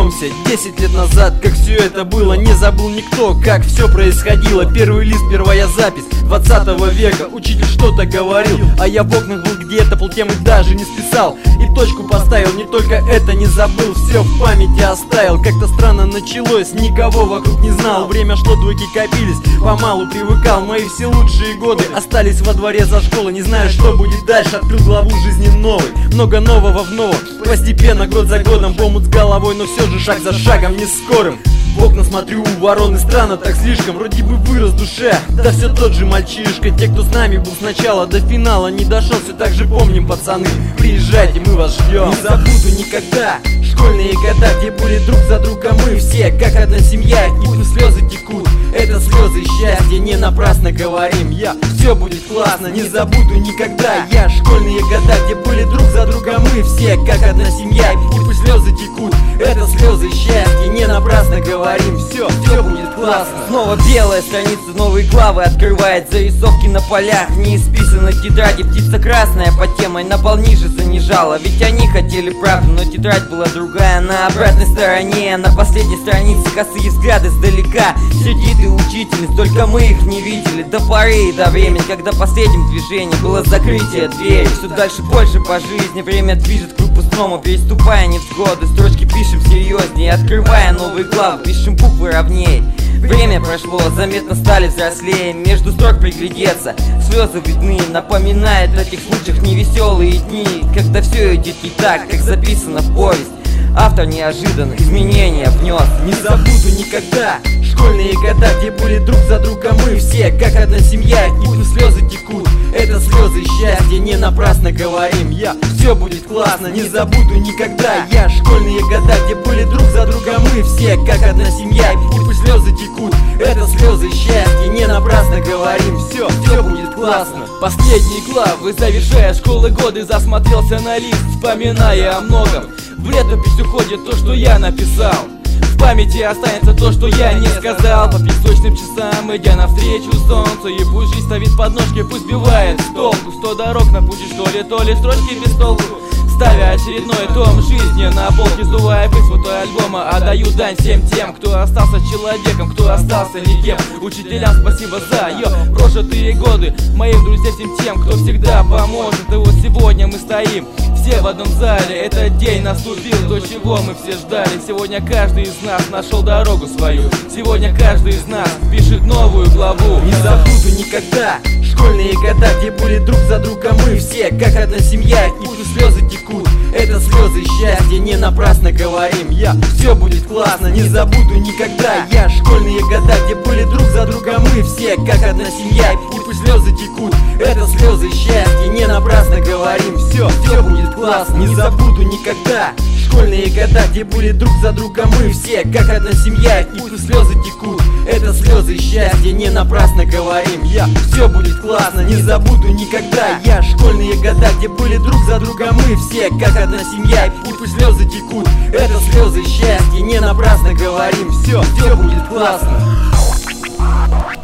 вернемся 10 лет назад, как все это было. Не забыл никто, как все происходило. Первый лист, первая запись 20 века. Учитель что-то говорил, а я в окнах был где-то, полтемы даже не списал. И точку поставил, не только это не забыл, все в памяти оставил. Как-то странно началось, никого вокруг не знал. Время шло, двойки копились, помалу привыкал. Мои все лучшие годы остались во дворе за школой. Не знаю, что будет дальше, открыл главу жизни новой. Много нового в новом, постепенно, год за годом. В омут с головой, но все же шаг за шагом, не скорым. В окна смотрю, вороны странно так слишком. Вроде бы вырос в душе, да все тот же мальчишка. Те, кто с нами был сначала, до финала не дошел, все так же помним, пацаны. Приезжайте, мы вас ждем. Не забуду никогда школьные года, где были друг за друга мы все, как одна семья. И пусть слезы текут, это слезы счастья, не напрасно говорим. Все будет классно, не забуду никогда я школьные года, где были друг за друга мы все, как одна семья. И пусть слезы текут, это слезы счастья, не напрасно говорим. Все будет классно. Снова белая страница, новые главы открывает. Зарисовки на полях, не исписаны тетради. Птица красная под темой на пол ниже занижала. Ведь они хотели правду, но тетрадь была другая. На обратной стороне, на последней странице, косые взгляды сдалека. Сидит и учительница, только мы их не видели. До поры и до времени, когда последним движением было закрытие двери. Все дальше больше по жизни, время движет к выпускному. Переступая невзгоды, строчки пишем серьезнее. Открывая новые главы, пишем буквы ровней. Время прошло, заметно стали взрослее. Между строк приглядеться, слезы видны. Напоминает о тех случаях невеселые дни, когда все идет не так, как записано в повесть. Автор неожиданно изменения внес. Не забуду никогда школьные года, где были друг за друга мы все, как одна семья. И пусть слезы текут, это слезы счастья, не напрасно говорим. Все будет классно, не забуду никогда я школьные года, где были друг за друга мы все, как одна семья. И пусть слезы текут, это слезы счастья, не напрасно говорим. Все будет классно. Последние главы, завершая школы годы, засмотрелся на лист, вспоминая о многом. В летопись уходит то, что я написал. В памяти останется то, что я не сказал. По песочным часам, идя навстречу солнцу. И пусть жизнь ставит подножки, пусть сбивает с толку. 100 дорог на пути, то ли строчки без толку. Ставя очередной том жизни на полке, сдувая пыль с фотоальбома. Отдаю дань всем тем, кто остался человеком, кто остался никем. Учителям спасибо за прожитые годы, моим друзьям, всем тем, кто всегда поможет. И вот сегодня мы стоим все в одном зале. Этот день наступил, то, чего мы все ждали. Сегодня каждый из нас нашел дорогу свою. Сегодня каждый из нас пишет новую главу. Не забуду никогда школьные года, где были друг за друга мы все, как одна семья. И пусть слезы текут, это слезы счастья, не напрасно говорим. Все будет классно, не забуду никогда я школьные года, где были друг за друга мы все, как одна семья. И пусть слезы текут, это слезы счастья, не напрасно говорим. Все будет классно, не забуду никогда школьные года, где были друг за друга мы все, как одна семья. И пусть слезы текут, это слезы счастья, не напрасно говорим. Все будет классно, не забуду никогда я школьные года, где были друг за друга мы все, как одна семья. И пусть слезы текут, это слезы счастья, не напрасно говорим. Все будет классно.